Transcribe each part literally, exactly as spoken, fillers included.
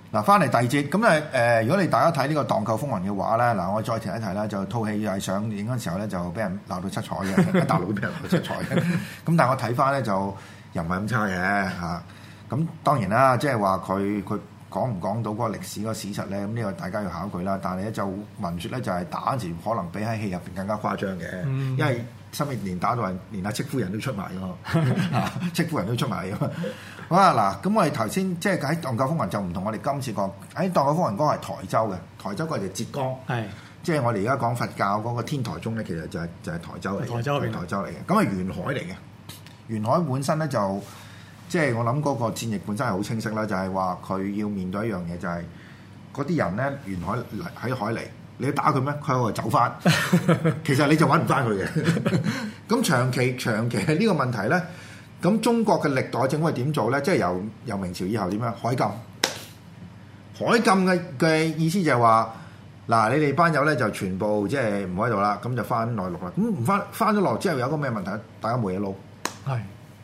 嗱，翻嚟第二節，咁咧誒，如果你大家睇呢個《蕩寇風雲》嘅話咧，嗱，我再提一提啦，就套戲係上映嗰陣時候咧，就俾人鬧到七彩嘅，喺大陸都俾人鬧到七彩嘅。咁但係我睇翻咧，就又唔係咁差嘅嚇。咁當然啦，即係話佢佢講唔講到嗰個歷史嗰個史實咧，咁呢個大家要考據啦。但係咧就聞説咧，就係打嗰時可能比喺戲入邊更加誇張嘅，嗯、因為新面連打到係連阿戚夫人都出埋㗎，戚夫人都出埋㗎。好啊，嗱，咁我哋頭先即係喺《蕩寇風雲》就唔同我哋今次講喺《蕩寇風雲》嗰個係台州嘅，台州嗰個就浙江，係是即係我哋而家講佛教嗰個天台宗咧，其實就係、是、就係、是、台州嚟嘅，台州係台州嚟嘅，咁係沿海嚟嘅，沿海本身咧就即係我諗嗰個戰役本身係好清晰啦，就係話佢要面對一樣嘢，就係嗰啲人咧沿海嚟喺海嚟，你要打佢咩？佢喺度走翻，其實你就揾唔翻佢嘅。咁長期長期係呢個問題咧。咁中國嘅歷代政府係點做咧？即係由由明朝以後點樣海禁？海禁嘅嘅意思就係話，嗱，你哋班友咧就全部即係唔喺度啦，咁就翻內陸啦。咁唔翻翻咗落之後有個咩問題？大家冇嘢撈。係。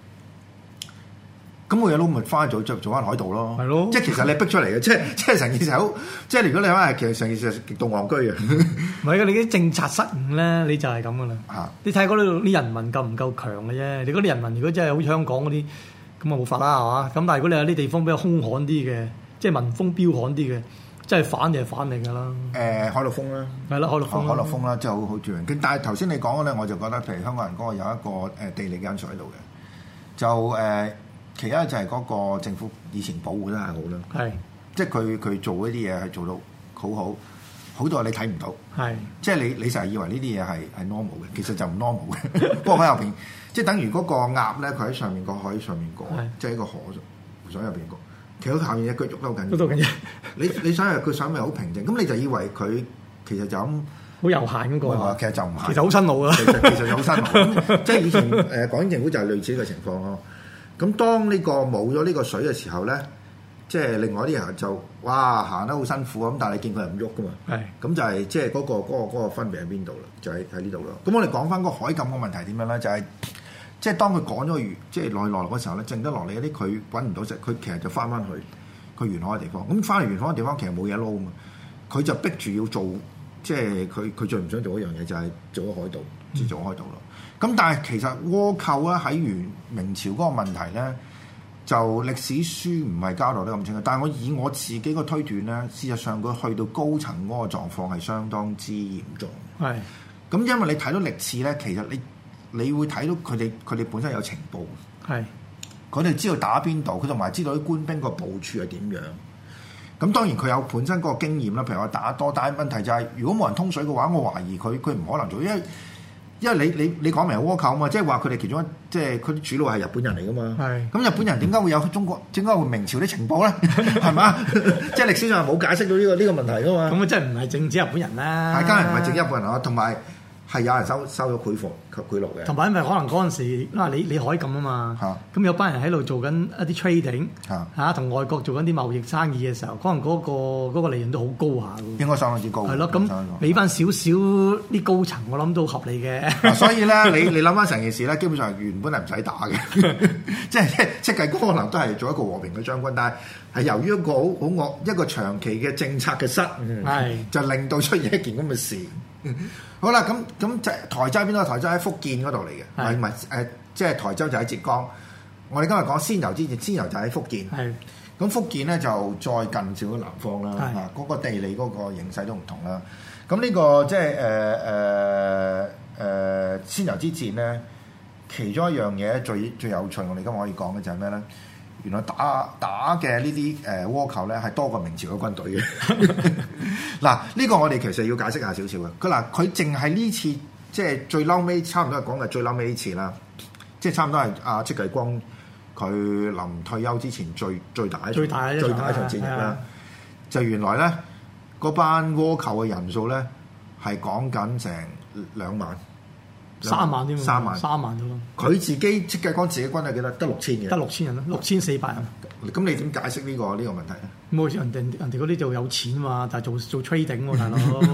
咁冇嘢撈咪翻去做做做翻海盜咯。係咯。即係其實你逼出嚟嘅，即係即係成件事好。即係如果你話係其實成件事係極度戇居嘅。唔係嘅，你啲政策失誤咧，你就係咁噶啦。嚇！你睇嗰度啲人民夠唔夠強嘅啫？你嗰啲人民如果真係好似香港嗰啲，咁啊冇法啦，係嘛？咁但係如果你有啲地方比較兇悍啲嘅，即係民風彪悍啲嘅，即係反就係反嚟㗎啦。誒，海陸豐啦，係啦，海陸豐，海陸豐啦，真係好好著名。但係頭先你講嘅咧，我就覺得譬如香港人嗰個有一個誒地理因素喺度嘅，就誒。其一就係嗰個政府以前保護得係好啦，係是即係佢佢做嗰啲嘢係做到好好，好到你睇唔到，係是即係你你成日以為呢啲嘢係係 normal 嘅，其實就唔 normal 嘅。不過喺入邊，即係等於嗰個鴨咧，佢喺上面個海上面過，是即係一個河湖水入邊過，其實下面一腳喐得好緊要，緊要。你你想係佢上面好平靜，咁你就以為佢其實就咁好悠閒咁過，其實就唔係，其實好辛苦啊。其實其實就好辛苦，即係以前誒港英政府就係類似嘅情況咯。咁當呢個冇咗呢個水嘅時候咧，即係另外啲人就哇行得好辛苦咁，但係你見佢係唔喐噶嘛，係咁是就係即係嗰個嗰、嗰個嗰個分別喺邊度啦？就喺喺呢度咯。咁我哋講翻個海禁個問題點樣咧？就係、是、即係當佢趕咗魚，即係落落嚟嗰時候咧，剩得落嚟嗰啲佢揾唔到食，佢其實就翻翻去佢沿海嘅地方。咁翻去沿海嘅地方其實冇嘢撈啊嘛，佢就逼住要做，即係佢佢最唔想做一樣嘢就係做咗海盜，只做海盜咯。咁但係其實倭寇咧喺元明朝嗰個問題咧，就歷史書唔係交代得咁清楚。但係我以我自己個推斷咧，事實上佢去到高層嗰個狀況係相當之嚴重。係。咁因為你睇到歷史咧，其實你你會睇到佢哋佢哋本身有情報。係。佢哋知道打邊度，佢同埋知道啲官兵個部署係點樣。咁當然佢有本身嗰個經驗啦。譬如話打多，但係問題就係、是、如果冇人通水嘅話，我懷疑佢佢唔可能做，因為。因為你你你講明係倭寇啊嘛，即係話佢哋其中一即係佢啲主腦係日本人嚟噶嘛。係。咁日本人點解會有中國？點解會明朝啲情報咧？係嘛？即係歷史上係冇解釋到呢個呢個問題噶嘛。咁啊，真係唔係正指日本人啦。係，梗係唔係正日本人啊？同埋係有人收收咗賄款賄賂嘅。同埋因為可能嗰陣時嗱，你你海禁啊嘛。嚇。咁有班人喺度做緊一啲 trading 嚇嚇，同外國做緊啲貿易生意嘅時候，可能嗰個嗰個利潤都好高下㗎。應該相當之高。係咯，咁俾翻少少啲高層，我諗都合理嘅。所以咧，你你諗翻成件事咧，基本上原本係唔使打嘅，即係即係戚繼光可能都係做一個和平嘅將軍，但係係由於一個好好惡一個長期嘅政策嘅失誤，係就令到出現一件咁嘅事。好啦，咁咁就台州邊度？台州喺福建嗰度嚟嘅，唔係誒，即係台州就喺浙江。我哋今日講仙遊之前，仙遊就喺福建。係咁，福建咧就再近少少南方啦，嚇嗰個地理嗰個形勢都唔同啦。咁呢個即係誒誒誒仙遊之戰咧，其中一樣嘢最最有趣，我哋今日可以講嘅就係咩咧？原來打打嘅呢啲誒倭寇咧係多過明朝嘅軍隊嘅。嗱，呢個我哋其實要解釋下少少嘅。佢嗱，佢淨係呢次即係最嬲尾，差唔多係講嘅最嬲尾呢次啦。即係差唔多係阿戚繼光佢臨退休之前最最大最大最大一場戰役啦。就原來咧嗰班倭寇嘅人數咧係講緊成兩萬。三萬添，三萬三萬啫咯。佢自己戚繼光自己軍係幾多？得六千嘅，得六千人咯，六千四百人。咁你點解釋呢個呢個問題咧？冇人哋人哋嗰啲就有錢嘛，但係做做 trading 喎，大佬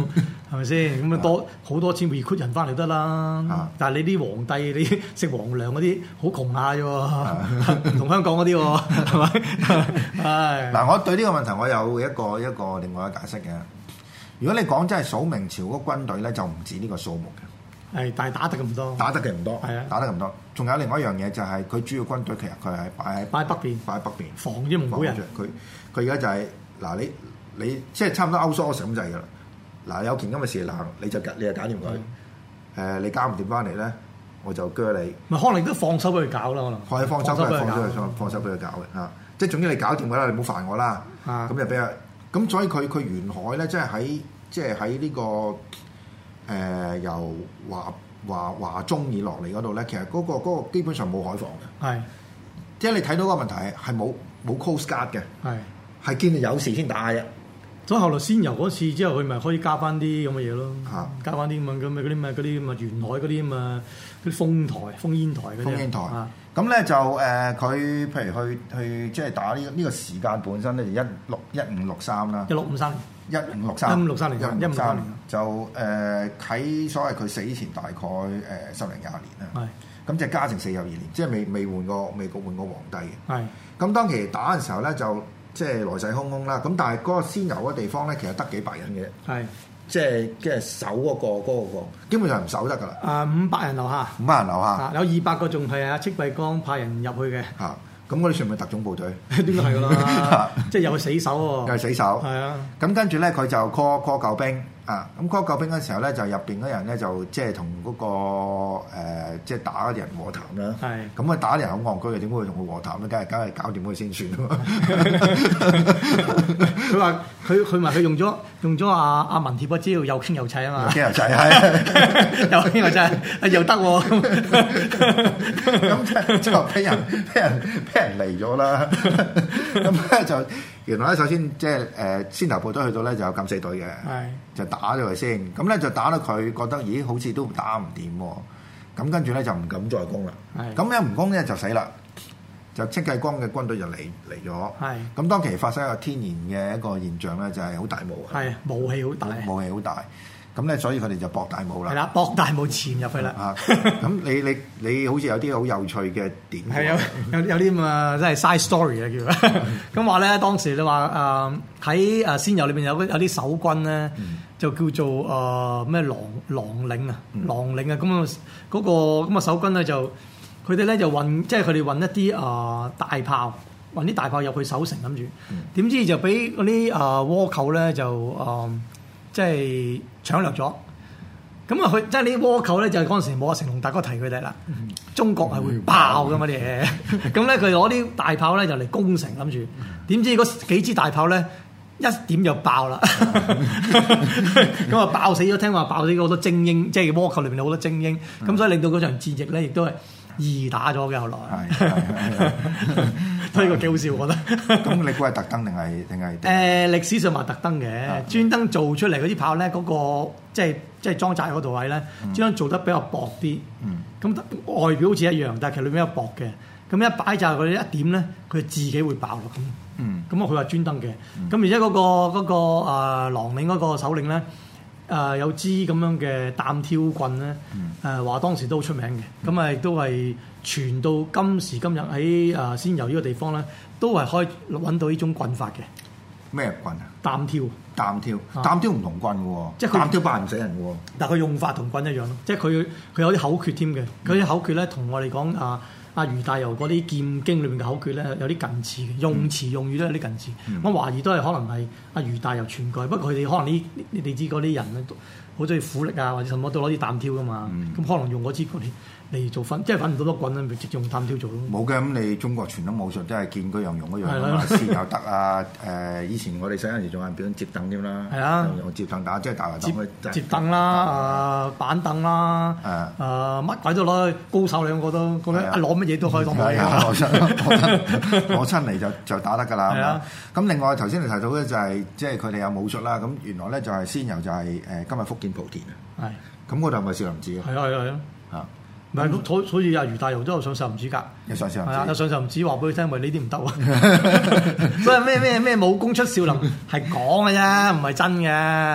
係咪先？咁啊多好多錢 recruit 人翻嚟得啦。但係你啲皇帝，你食皇糧嗰啲好窮下啫喎，唔同香港嗰啲喎，係咪？係。嗱， 我對呢個問題我有一個一個另外嘅解釋嘅。如果你講真係數明朝嗰軍隊咧，就唔止呢個數目嘅。 係，但係打得咁多， 打得嘅唔多， 係啊， 打得咁多。仲有另外一樣嘢就係佢主要軍隊其實佢係擺喺擺喺北邊， 擺喺北邊防啲蒙古人。 佢佢而家就係、是、嗱你你即係差唔多歐蘇咁滯㗎啦。嗱有件咁嘅事嗱，你就你就搞掂佢。誒、呃、你搞唔掂翻嚟咧，我就鋸你。 咪可能都放手俾佢搞啦，可能。 可以放手俾佢放手俾佢放手俾佢搞嘅嚇。即係總之你搞掂佢啦，你唔好煩我啦。咁就俾佢。咁所以佢佢沿海咧，即係喺即係喺呢個誒、呃、由華。華華中以落嚟嗰度咧，其實嗰、嗰個嗰個基本上冇海防嘅，係即係你睇到個問題係冇冇 coast guard 嘅，係係見到有事先打嘅。 所以後來先遊嗰次之後，佢咪可以加翻啲咁嘅嘢咯，加翻啲咁嘅咁嘅嗰啲咩嗰啲咁嘅沿海嗰啲咁啊啲風台、風煙台嗰啲。 風煙台咁咧就誒，佢、呃、譬如去去即係打呢、呢、呢個時間本身咧就一六一五六三啦， 一六五三年。 一五六三， 一五六三年，一五六三年就誒喺、呃、所謂佢死前大概誒、呃、十零廿年啦。係咁即係嘉靖四十二年，即係未未換過未過換過皇帝嘅。係咁當其打嘅時候咧，就即係來勢洶洶啦。咁但係嗰個仙遊嗰地方咧，其實得幾百人嘅。係即係即係守嗰、嗰個嗰、嗰個基本上唔守得㗎啦。啊， 五百人樓下， 五百人樓下， 有二百個仲係阿戚繼光派人入去嘅。嚇！ 咁嗰啲算唔係特種部隊？ 點解係㗎啦？即係又係死守喎。 又係死守。係啊。咁跟住咧，佢就 call call 救兵啊！咁 call 救兵嗰時候咧，就入邊嗰人咧就即係同嗰個、呃、即係打嗰啲人和談啦。係。咁啊打啲人好戇居嘅，點會同佢和談咧？梗係梗係搞掂佢先算咯。佢話：佢佢咪佢用咗用咗阿阿文貼嗰招，又傾又砌啊嘛。 傾又砌係。 又傾又砌，又得喎。 咁就俾人俾人俾人嚟咗啦。咁咧就原來咧，首先即係誒先頭部隊去到咧就有敢死隊嘅，就打咗佢先。咁咧就打到佢覺得咦好似都打唔掂喎。咁跟住咧就唔敢再攻啦。咁一唔攻咧就死啦。就戚繼光嘅軍隊就嚟嚟咗。咁當其發生一個天然嘅一個現象咧，就係好大霧。 係霧氣好大。 霧氣好大。咁咧，所以佢哋就博大霧啦。 係啦，博大霧潛入去啦。 啊，咁你你你好似有啲好有趣嘅點？ 係有有有啲咁啊，真係 side story 啊叫。咁話咧，當時你話誒喺誒仙遊裏邊有有啲守軍咧，嗯、就叫做誒咩狼狼領啊，狼領啊，咁啊嗰個咁啊守軍咧就佢哋咧就運，即係佢哋運一啲誒大炮，運啲大炮入去守城，諗住點知就俾嗰啲誒倭寇咧就誒。呃即係搶掠咗，咁啊佢即係呢啲倭寇咧就係嗰陣時冇阿成龍大哥提佢哋啦。嗯、中國係會爆噶嘛啲嘢，咁咧佢攞啲大炮咧就嚟攻城，諗住點知嗰幾支大炮咧一點就爆啦，咁啊爆死咗，聽話爆死咗好多精英，即係倭寇裏邊有好多精英，咁、嗯、所以令到嗰場戰役咧亦都係易打咗嘅後來。所以個幾好笑，我覺得。 咁你估係特登定係定係？ 誒歷史上話特登嘅，專登做出嚟嗰啲炮咧，嗰個即係即係裝載嗰度位咧，專登做得比較薄啲。咁外表好似一樣，但係其實裏面有薄嘅。咁一擺就係佢一點咧，佢自己會爆落咁。咁啊，佢話專登嘅。咁而且嗰個嗰個誒狼領嗰個首領咧，誒有支咁樣嘅擔挑棍咧，誒話當時都好出名嘅。咁啊亦都係。傳到今時今日喺誒仙遊呢個地方咧，都係可以揾到呢種棍法嘅。 咩棍啊？ 擔挑。擔挑。擔挑唔同棍嘅喎。即係擔挑爆唔死人嘅喎。 但係佢用法同棍一樣咯，即係佢佢有啲口訣添嘅。佢啲口訣咧，同我哋講啊阿俞大猷嗰啲劍經裏面嘅口訣咧，有啲近似嘅，用詞用語都有啲近似。嗯、我懷疑都係可能係阿俞大猷傳過，不過佢哋可能呢你哋知嗰啲人咧，好中意苦力啊，或者什麼都攞啲擔挑噶嘛。咁、嗯、可能用嗰支嗰啲。嚟做分，即係揾唔到多棍咧，咪直接用擔挑做咯。 冇嘅，咁你中國傳統武術都係見嗰樣用嗰樣啊嘛，先有得啊！誒，以前我哋細嗰陣時仲有表演接凳添啦，係啊，用接凳打，即係大圍凳去接凳啦，誒板凳啦，誒乜鬼都攞，高手兩個都覺得一攞乜嘢都可以當武器。 攞出攞出嚟就就打得㗎啦。係啊，咁另外頭先你提到咧就係即係佢哋有武術啦。咁原來咧就係仙遊就係誒今日福建莆田啊。係。咁嗰度係咪少林寺啊？係啊係啊係啊。嚇！唔係，好好似阿俞大猷都有上少林寺㗎，有上少林寺，係啊，有上少林寺話俾佢聽，喂呢啲唔得喎，所以咩咩咩武功出少林係講嘅啫，唔係真嘅，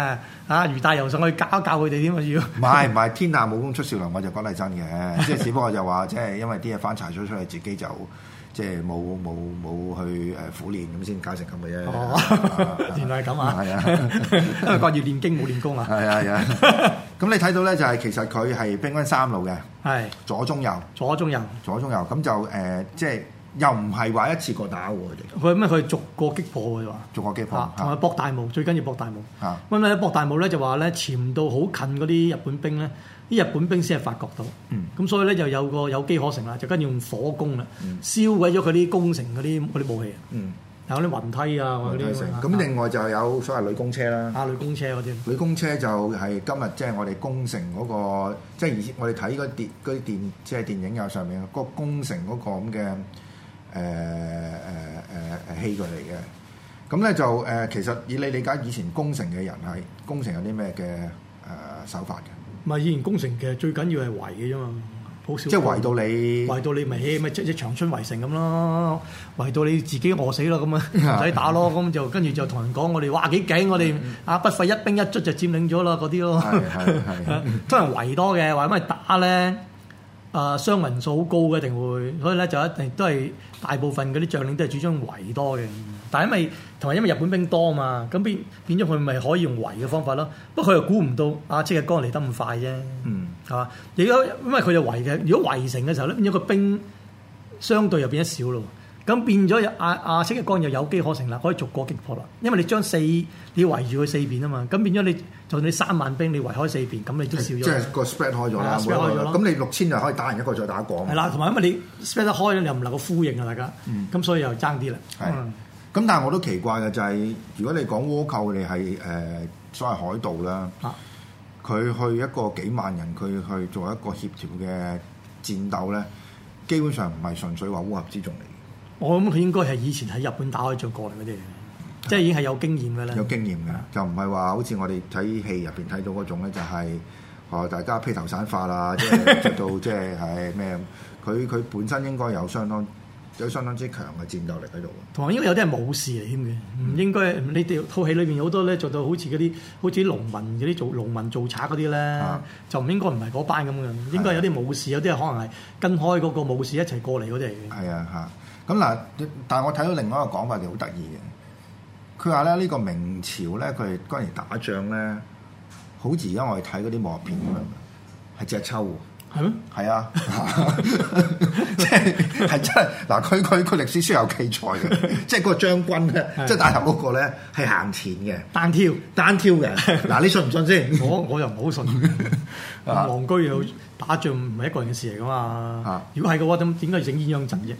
啊魚帶油上去教一教佢哋添啊要。 唔係唔係，天下武功出少林，我就講係真嘅，即係只不過就話即係因為啲嘢翻查咗出嚟，自己就即係冇冇冇去誒苦練咁先搞成咁嘅啫。 哦，原來係咁啊！係啊，因為掛住練經冇練功啊。 係啊係啊。咁你睇到咧就係其實佢係兵分三路嘅，係左中右， 左中右，左中右。咁就誒即係。又唔係話一次過打喎，佢哋佢咩？佢逐個擊破嘅話， 逐個擊破， 同埋博大霧，最緊要博大霧。咁咧博大霧咧就話咧潛到好近嗰啲日本兵咧，啲日本兵先係發覺到。咁、嗯、所以咧就有個有機可乘啦，就跟住用火攻啦，嗯、燒毀咗佢啲攻城嗰啲啲武器。嗯，有啲雲梯啊，嗰啲。 咁另外就有所謂女攻車啦。 啊，女攻車嗰啲。 女攻車就係今日即係我哋攻城嗰、嗰個，即係以前我哋睇嗰電嗰啲電即係電影啊上面嗰個攻城嗰個咁嘅。誒誒誒誒器具嚟嘅，咁咧就誒、呃、其實以你理解，以前攻城嘅人係攻城有啲咩嘅誒手法嘅？ 唔係以前攻城其實最緊要係圍嘅啫嘛，好少。 即係圍到你， 圍到你咪咪即係長春圍城咁咯，圍到你自己餓死咯咁啊，唔使打咯，咁就跟住就同人講我哋哇幾勁，我哋啊不費一兵一卒就佔領咗啦嗰啲咯。係係係，通常圍多嘅，話因為打咧。啊，傷民數好高嘅，一定會，所以咧就一定都係大部分嗰啲將領都係主張圍多嘅。但係因為同埋因為日本兵多嘛，咁變變咗佢咪可以用圍嘅方法咯。不過佢又估唔到啊，戚繼光嚟得咁快啫。嗯，係嘛？如果因為佢就圍嘅，如果圍城嘅時候咧，變咗個兵相對又變咗少咯。咁變咗阿阿戚繼光又有機可乘啦，可以逐個擊破啦。因為你將四你要圍住佢四邊啊嘛，咁變咗你就算你三萬兵你圍開四邊，咁你都少咗。即係個 spread 開咗啦，開咗咁你六千就可以打人一個再打一個。 係啦，同埋因為你 spread 得開，你又唔能夠呼應啊大家。咁、嗯、所以又爭啲啦。係。咁、嗯、 但係我都奇怪嘅就係、是，如果你講倭寇，你係誒所謂海盜啦，佢、啊、去一個幾萬人，佢去做一個協調嘅戰鬥咧，基本上唔係純粹話烏合之眾嚟。 我諗佢應該係以前喺日本打開仗過嚟嗰啲，即係已經係有經驗嘅啦。 有經驗嘅，就唔係話好似我哋睇戲入邊睇到嗰種咧，就係哦大家披頭散髮啦，即係做到即係係咩？佢佢本身應該有相當有相當之強嘅戰鬥力喺度。 同埋應該有啲係武士嚟添嘅，唔、嗯、應該你哋套戲裏邊好多咧做到好似嗰啲好似農民嗰啲做農民做賊嗰啲咧，啊、就唔應該唔係嗰班咁嘅，應該有啲武士，有啲係可能係跟開嗰個武士一齊過嚟嗰啲嚟嘅。 係啊，嚇！咁嗱，但係我睇到另外一個講法就好得意嘅。佢話咧呢個明朝咧，佢哋嗰陣時打仗咧，好似而家我哋睇嗰啲武俠片咁樣，係隻抽喎。係咩？係啊，即係係真係嗱，佢佢佢歷史書有記載嘅，即係嗰個將軍咧，即係打頭嗰個咧係行前嘅， 單挑單挑嘅。嗱，你信唔信先？ 我我又唔好信。戇居又打仗唔係一個人嘅事嚟噶嘛？啊、如果係嘅話，咁點解要整鴛鴦陣啫？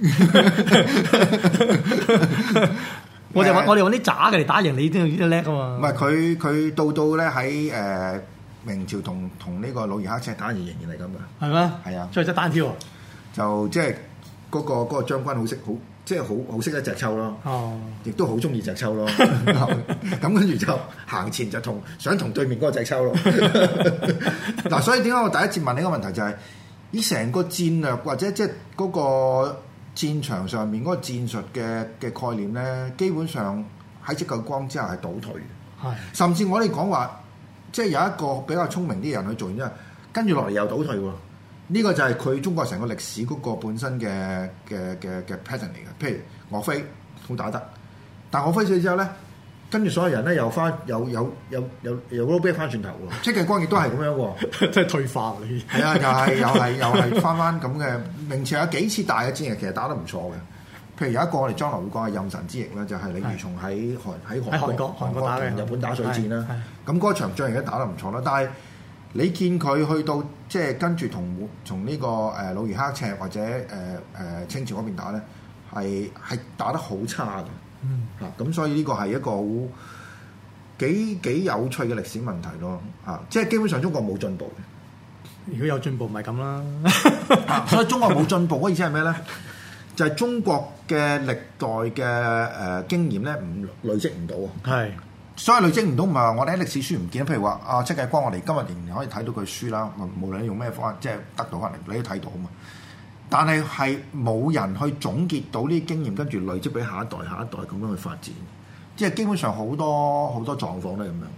我哋揾我哋揾啲渣嘅嚟打贏你，都要叻啊嘛！ 唔係佢佢到到咧喺誒明朝同同呢個努爾哈赤打，仍然係咁嘅。係咩？係啊， 所以即係單挑， 就即係嗰個嗰個將軍好識好。即係好好識得隻抽咯，亦都好中意隻抽咯。咁跟住就行前就同想同對面嗰個隻抽咯。嗱，所以點解我第一次問你個問題就係、是，以成個戰略或者即係嗰個戰場上面嗰個戰術嘅嘅概念咧，基本上喺戚繼光之後係倒退嘅。係，甚至我哋講話，即係有一個比較聰明啲人去做完之後，跟住落嚟又倒退喎。呢個就係佢中國成個歷史嗰個本身嘅嘅嘅嘅 pattern 嚟嘅，譬如岳飛好打得，但岳飛死之後咧，跟住所有人咧又翻又有有有有 roll back 翻轉頭喎，戚繼光亦都係咁樣喎， 即係退化你。 係啊，又係又係又係翻翻咁嘅。明朝有幾次大嘅戰役其實打得唔錯嘅，譬如有一個我哋將來會講係任神之役啦，就係李如松喺韓喺韓國韓國打嘅日本打水戰啦，咁嗰場仗而家打得唔錯啦，但係你見佢去到即係跟住同從呢個誒努爾哈赤或者誒誒、呃、清朝嗰邊打咧，係係打得好差嘅。嗯，嚇咁所以呢個係一個好幾幾有趣嘅歷史問題咯。嚇，即係基本上中國冇進步嘅。 如果有進步，咪咁啦。 所以中國冇進步嘅意思係咩咧？就係、是、中國嘅歷代嘅誒、呃、經驗咧，唔累積唔到啊。係。所以累積唔到，唔係話我哋喺歷史書唔見。譬如話啊，戚繼光，我哋今日仍然可以睇到佢書啦。無論你用咩方法，即係得到翻嚟，你都睇到啊嘛。但係係冇人去總結到呢啲經驗，跟住累積俾下一代、下一代咁樣去發展。即係基本上好多好多狀況都係咁樣嚇。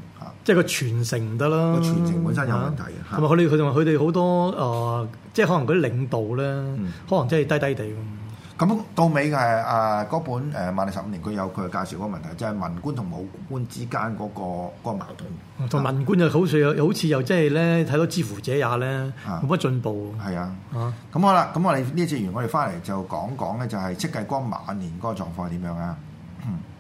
即係個傳承唔得啦。 個傳承本身有問題嘅。 同埋佢哋佢同埋佢哋好多誒，即係可能嗰啲領導咧，可能真係低低地。 咁到尾嘅係啊嗰本誒《萬歷十五年》，佢有佢介紹嗰個問題，就係文官同武官之間嗰個嗰個矛盾。 同文官就好似又好似又即係咧睇到知乎者也咧，冇乜進步。 係啊，咁好啦，咁我哋呢次完，我哋翻嚟就講講咧，就係戚繼光晚年嗰個狀況係點樣啊？